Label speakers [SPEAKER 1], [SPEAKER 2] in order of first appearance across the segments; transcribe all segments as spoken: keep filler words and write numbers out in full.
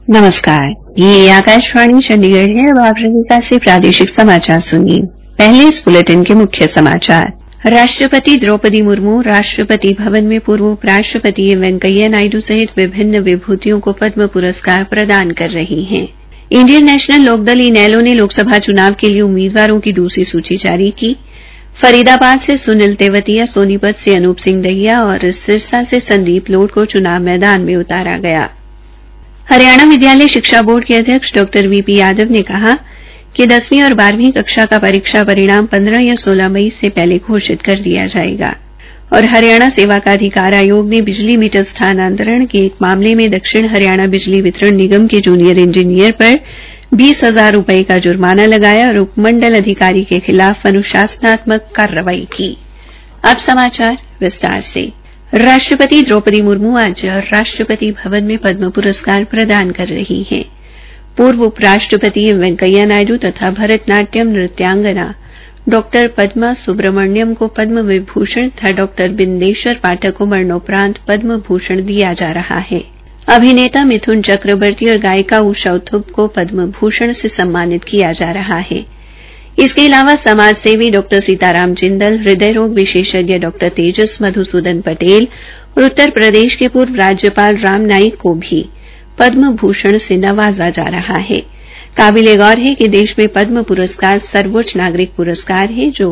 [SPEAKER 1] नमस्कार, ये आकाशवाणी चंडीगढ़ है। अब आप रंगिका से प्रादेशिक समाचार सुनिए। पहले इस बुलेटिन के मुख्य समाचार। राष्ट्रपति द्रौपदी मुर्मू राष्ट्रपति भवन में पूर्व उपराष्ट्रपति एम वेंकैया नायडू सहित विभिन्न विभूतियों को पद्म पुरस्कार प्रदान कर रही हैं। इंडियन नेशनल लोकदल इनेलो ने लोकसभा चुनाव के लिए उम्मीदवारों की दूसरी सूची जारी की। फरीदाबाद से सुनील तेवतिया, सोनीपत से अनूप सिंह दहिया और सिरसा से संदीप लोढ़ को चुनाव मैदान में उतारा गया। हरियाणा विद्यालय शिक्षा बोर्ड के अध्यक्ष डॉ वीपी यादव ने कहा कि दसवीं और बारहवीं कक्षा का परीक्षा परिणाम पंद्रह या सोलह मई से पहले घोषित कर दिया जाएगा। और हरियाणा सेवा का अधिकार आयोग ने बिजली मीटर स्थानांतरण के एक मामले में दक्षिण हरियाणा बिजली वितरण निगम के जूनियर इंजीनियर पर बीस हजार रुपये का जुर्माना लगाया और उपमंडल अधिकारी के खिलाफ अनुशासनात्मक कार्रवाई की। अब समाचार विस्तार से। राष्ट्रपति द्रौपदी मुर्मू आज राष्ट्रपति भवन में पद्म पुरस्कार प्रदान कर रही हैं। पूर्व उपराष्ट्रपति एम वेंकैया नायडू तथा भरतनाट्यम नृत्यांगना डॉ पद्मा सुब्रमण्यम को पद्म विभूषण तथा डॉ बिंदेश्वर पाठक को मरणोपरांत पद्म भूषण दिया जा रहा है। अभिनेता मिथुन चक्रवर्ती और गायिका उषा उत्थुप को पद्म भूषण से सम्मानित किया जा रहा है। इसके अलावा समाज सेवी डॉ सीताराम जिंदल, हृदय रोग विशेषज्ञ डॉ तेजस मधुसूदन पटेल और उत्तर प्रदेश के पूर्व राज्यपाल राम नाईक को भी पद्म भूषण से नवाजा जा रहा है। काबिले गौर है कि देश में पद्म पुरस्कार सर्वोच्च नागरिक पुरस्कार है जो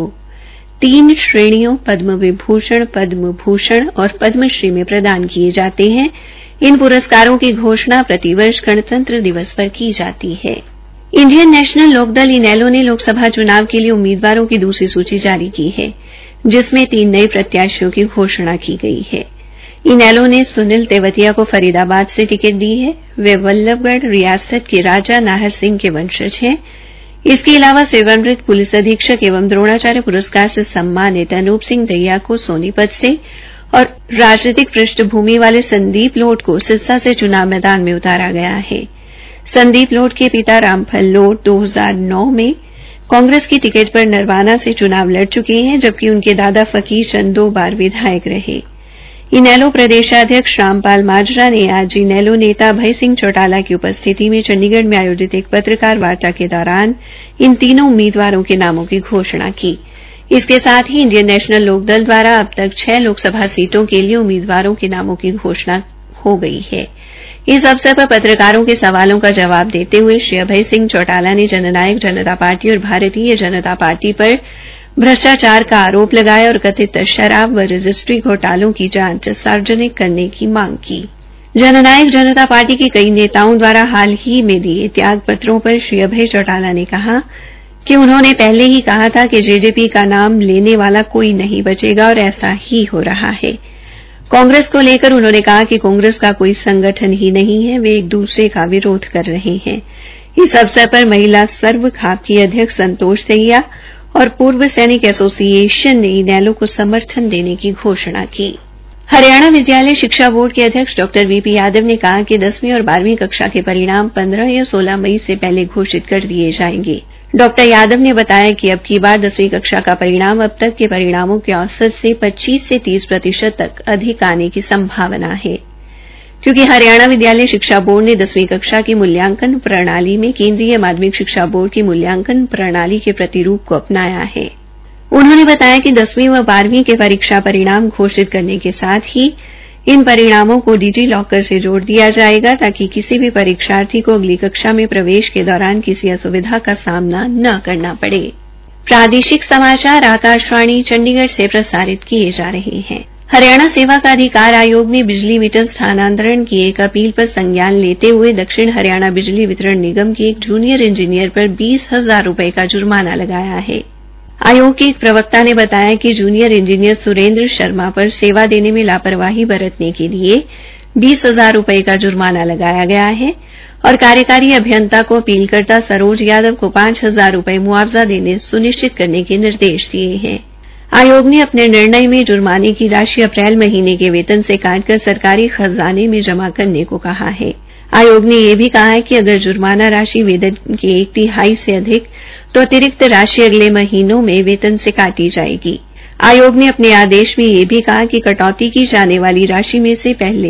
[SPEAKER 1] तीन श्रेणियों पद्म विभूषण, पद्म भूषण और पद्मश्री में प्रदान किए जाते हैं। इन पुरस्कारों की घोषणा प्रतिवर्ष गणतंत्र दिवस पर की जाती है। इंडियन नेशनल लोकदल इनेलो ने लोकसभा चुनाव के लिए उम्मीदवारों की दूसरी सूची जारी की है, जिसमें तीन नए प्रत्याशियों की घोषणा की गई है। इनेलो ने सुनील तेवतिया को फरीदाबाद से टिकट दी है। वे बल्लभगढ़ रियासत के राजा नाहर सिंह के वंशज हैं। इसके अलावा सेवानिवृत्त पुलिस अधीक्षक एवं द्रोणाचार्य पुरस्कार से सम्मानित अनूप सिंह दहिया को सोनीपत से और राजनीतिक पृष्ठभूमि वाले संदीप लोढ़ को सिरसा से चुनाव मैदान में उतारा गया है। संदीप लोढ़ के पिता रामफल लोढ़ दो हज़ार नौ में कांग्रेस की टिकट पर नरवाना से चुनाव लड़ चुके हैं, जबकि उनके दादा फकीर चंद दो बार विधायक रहे। इनेलो प्रदेशाध्यक्ष रामपाल माजरा ने आज इनेलो नेता अभय सिंह चौटाला की उपस्थिति में चंडीगढ़ में आयोजित एक पत्रकार वार्ता के दौरान इन तीनों उम्मीदवारों के नामों की घोषणा की। इसके साथ ही इंडियन नेशनल लोकदल द्वारा अब तक छह लोकसभा सीटों के लिए उम्मीदवारों के नामों की घोषणा हो गई है। इस अवसर पर पत्रकारों के सवालों का जवाब देते हुए श्री अभय सिंह चौटाला ने जननायक जनता पार्टी और भारतीय जनता पार्टी पर भ्रष्टाचार का आरोप लगाया और कथित शराब व रजिस्ट्री घोटालों की जांच सार्वजनिक करने की मांग की। जननायक जनता पार्टी के कई नेताओं द्वारा हाल ही में दिए त्याग पत्रों पर श्री अभय चौटाला ने कहा कि उन्होंने पहले ही कहा था कि जेजेपी का नाम लेने वाला कोई नहीं बचेगा और ऐसा ही हो रहा है। कांग्रेस को लेकर उन्होंने कहा कि कांग्रेस का कोई संगठन ही नहीं है, वे एक दूसरे का विरोध कर रहे हैं। इस अवसर पर महिला सर्व खाप की अध्यक्ष संतोष दहिया और पूर्व सैनिक एसोसिएशन ने इनेलो को समर्थन देने की घोषणा की। हरियाणा विद्यालय शिक्षा बोर्ड के अध्यक्ष डॉ वीपी यादव ने कहा कि दसवीं और बारहवीं कक्षा के परिणाम पंद्रह या सोलह मई से पहले घोषित कर दिए जाएंगे। डॉ यादव ने बताया कि अब की बार दसवीं कक्षा का परिणाम अब तक के परिणामों के औसत से पच्चीस से तीस प्रतिशत तक अधिक आने की संभावना है, क्योंकि हरियाणा विद्यालय शिक्षा बोर्ड ने दसवीं कक्षा की मूल्यांकन प्रणाली में केंद्रीय माध्यमिक शिक्षा बोर्ड की मूल्यांकन प्रणाली के प्रतिरूप को अपनाया है। उन्होंने बताया कि दसवीं व बारहवीं के परीक्षा परिणाम घोषित करने के साथ ही इन परिणामों को डिजी लॉकर से जोड़ दिया जाएगा, ताकि किसी भी परीक्षार्थी को अगली कक्षा में प्रवेश के दौरान किसी असुविधा का सामना न करना पड़े। प्रादेशिक समाचार आकाशवाणी चंडीगढ़ से प्रसारित किए जा रहे हैं। हरियाणा सेवा का अधिकार आयोग ने बिजली मीटर स्थानांतरण की एक अपील पर संज्ञान लेते हुए दक्षिण हरियाणा बिजली वितरण निगम के एक जूनियर इंजीनियर पर बीस हजार रुपये का जुर्माना लगाया है। आयोग के एक प्रवक्ता ने बताया कि जूनियर इंजीनियर सुरेंद्र शर्मा पर सेवा देने में लापरवाही बरतने के लिए बीस हजार रुपये का जुर्माना लगाया गया है और कार्यकारी अभियंता को अपीलकर्ता सरोज यादव को पांच हजार रुपये मुआवजा देने सुनिश्चित करने के निर्देश दिए हैं। आयोग ने अपने निर्णय में जुर्माने की राशि अप्रैल महीने के वेतन से काटकर सरकारी खजाने में जमा करने को कहा है। आयोग ने यह भी कहा है कि अगर जुर्माना राशि वेतन की एक तिहाई से अधिक तो अतिरिक्त राशि अगले महीनों में वेतन से काटी जाएगी। आयोग ने अपने आदेश में यह भी कहा कि कटौती की जाने वाली राशि में से पहले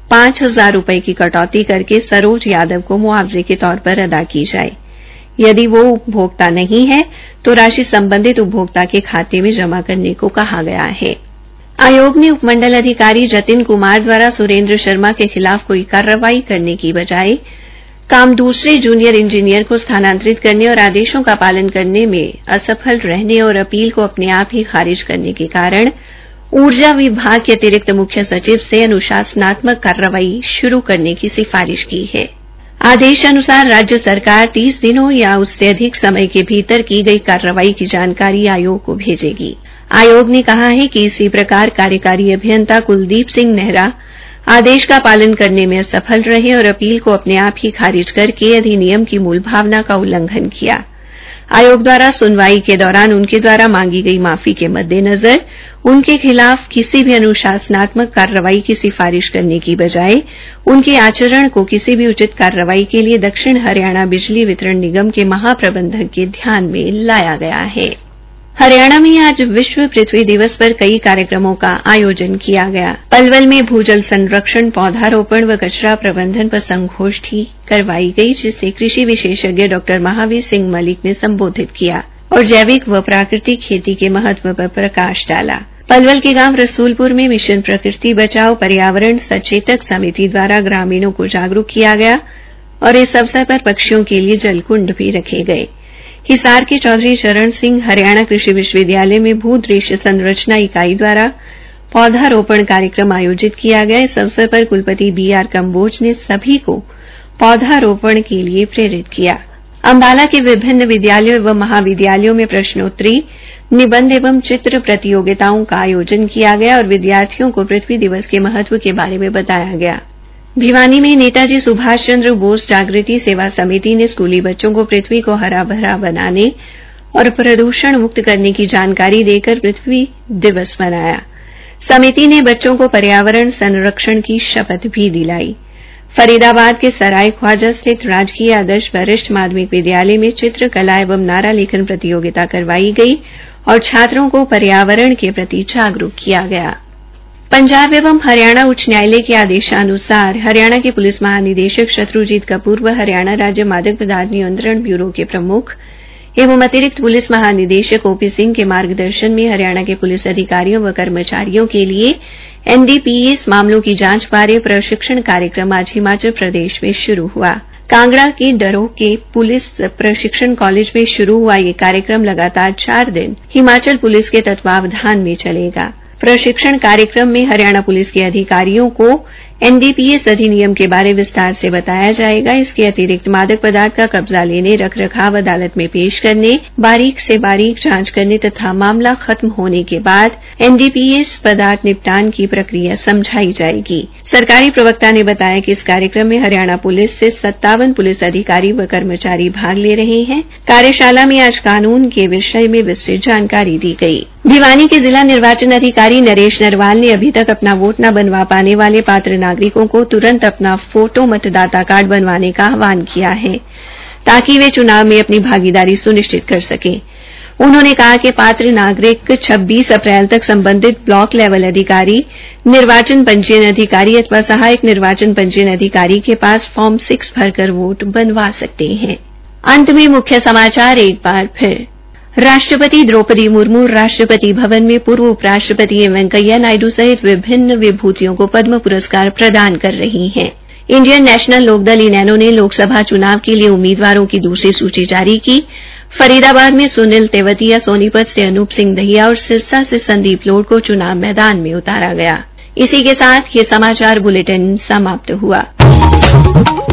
[SPEAKER 1] पांच हजार रुपये की कटौती करके सरोज यादव को मुआवजे के तौर पर अदा की जाए। यदि वो उपभोक्ता नहीं है तो राशि संबंधित उपभोक्ता के खाते में जमा करने को कहा गया है। आयोग ने उपमंडल अधिकारी जतिन कुमार द्वारा सुरेंद्र शर्मा के खिलाफ कोई कार्रवाई करने की बजाय काम दूसरे जूनियर इंजीनियर को स्थानांतरित करने और आदेशों का पालन करने में असफल रहने और अपील को अपने आप ही खारिज करने के कारण ऊर्जा विभाग के अतिरिक्त मुख्य सचिव से अनुशासनात्मक कार्रवाई शुरू करने की सिफारिश की है। आदेश अनुसार राज्य सरकार तीस दिनों या उससे अधिक समय के भीतर की गई कार्रवाई की जानकारी आयोग को भेजेगी। आयोग ने कहा है कि इसी प्रकार कार्यकारी अभियंता कुलदीप सिंह नेहरा आदेश का पालन करने में असफल रहे और अपील को अपने आप ही खारिज करके अधिनियम की मूल भावना का उल्लंघन किया। आयोग द्वारा सुनवाई के दौरान उनके द्वारा मांगी गई माफी के मद्देनजर उनके खिलाफ किसी भी अनुशासनात्मक कार्रवाई की सिफारिश करने की बजाय उनके आचरण को किसी भी उचित कार्रवाई के लिए दक्षिण हरियाणा बिजली वितरण निगम के महाप्रबंधक के ध्यान में लाया गया है। हरियाणा में आज विश्व पृथ्वी दिवस पर कई कार्यक्रमों का आयोजन किया गया। पलवल में भूजल संरक्षण, पौधारोपण व कचरा प्रबंधन पर संगोष्ठी करवाई गई, जिसे कृषि विशेषज्ञ डॉ महावीर सिंह मलिक ने संबोधित किया और जैविक व प्राकृतिक खेती के महत्व पर प्रकाश डाला। पलवल के गांव रसूलपुर में मिशन प्रकृति बचाओ पर्यावरण सचेतक समिति द्वारा ग्रामीणों को जागरूक किया गया और इस अवसर पर पक्षियों के लिए जलकुंड भी रखे गए। हिसार के चौधरी चरण सिंह हरियाणा कृषि विश्वविद्यालय में भू दृश्य संरचना इकाई द्वारा पौधारोपण कार्यक्रम आयोजित किया गया। इस अवसर पर कुलपति बी आर कंबोज ने सभी को पौधारोपण के लिए प्रेरित किया। अंबाला के विभिन्न विद्यालयों एवं महाविद्यालयों में प्रश्नोत्तरी, निबंध एवं चित्र प्रतियोगिताओं का आयोजन किया गया और विद्यार्थियों को पृथ्वी दिवस के महत्व के बारे में बताया गया। भिवानी में नेताजी सुभाष चंद्र बोस जागृति सेवा समिति ने स्कूली बच्चों को पृथ्वी को हरा भरा बनाने और प्रदूषण मुक्त करने की जानकारी देकर पृथ्वी दिवस मनाया। समिति ने बच्चों को पर्यावरण संरक्षण की शपथ भी दिलाई। फरीदाबाद के सराय ख्वाजा स्थित राजकीय आदर्श वरिष्ठ माध्यमिक विद्यालय में चित्रकला एवं नारा लेखन प्रतियोगिता करवाई गई और छात्रों को पर्यावरण के प्रति जागरूक किया गया। पंजाब एवं हरियाणा उच्च न्यायालय के आदेशानुसार हरियाणा के पुलिस महानिदेशक शत्रुजीत कपूर व हरियाणा राज्य मादक पदार्थ नियंत्रण ब्यूरो के प्रमुख एवं अतिरिक्त पुलिस महानिदेशक ओपी सिंह के मार्गदर्शन में हरियाणा के पुलिस अधिकारियों व कर्मचारियों के लिए एनडीपीएस मामलों की जांच बारे प्रशिक्षण कार्यक्रम आज हिमाचल प्रदेश में शुरू हुआ। कांगड़ा के डरोह के पुलिस प्रशिक्षण कॉलेज में शुरू हुआ यह कार्यक्रम लगातार चार दिन हिमाचल पुलिस के तत्वावधान में चलेगा। प्रशिक्षण कार्यक्रम में हरियाणा पुलिस के अधिकारियों को एनडीपीएस अधिनियम के बारे विस्तार से बताया जाएगा। इसके अतिरिक्त मादक पदार्थ का कब्जा लेने, रख रखाव अदालत में पेश करने, बारीक से बारीक जांच करने तथा मामला खत्म होने के बाद एनडीपीएस पदार्थ निपटान की प्रक्रिया समझाई जाएगी। सरकारी प्रवक्ता ने बताया कि इस कार्यक्रम में हरियाणा पुलिस से सत्तावन पुलिस अधिकारी व कर्मचारी भाग ले रहे हैं। कार्यशाला में आज कानून के विषय में विस्तृत जानकारी दी गई। भिवानी के जिला निर्वाचन अधिकारी नरेश नरवाल ने अभी तक अपना वोट न बनवा पाने वाले पात्र नागरिकों को तुरंत अपना फोटो मतदाता कार्ड बनवाने का आह्वान किया है, ताकि वे चुनाव में अपनी भागीदारी सुनिश्चित कर सकें। उन्होंने कहा कि पात्र नागरिक छब्बीस अप्रैल तक संबंधित ब्लॉक लेवल अधिकारी, निर्वाचन पंजीयन अधिकारी अथवा सहायक निर्वाचन पंजीयन अधिकारी के पास फॉर्म सिक्स भरकर वोट बनवा सकते हैं। अंत में मुख्य समाचार एक बार फिर। राष्ट्रपति द्रौपदी मुर्मू राष्ट्रपति भवन में पूर्व उपराष्ट्रपति एम वेंकैया नायडू सहित विभिन्न विभूतियों को पद्म पुरस्कार प्रदान कर रही हैं। इंडियन नेशनल लोकदल इनेलो ने लोकसभा चुनाव के लिए उम्मीदवारों की दूसरी सूची जारी की। फरीदाबाद में सुनील तेवतिया, सोनीपत से अनूप सिंह दहिया और सिरसा से संदीप लोढ़ को चुनाव मैदान में उतारा गया। इसी के साथ ये समाचार बुलेटिन समाप्त हुआ।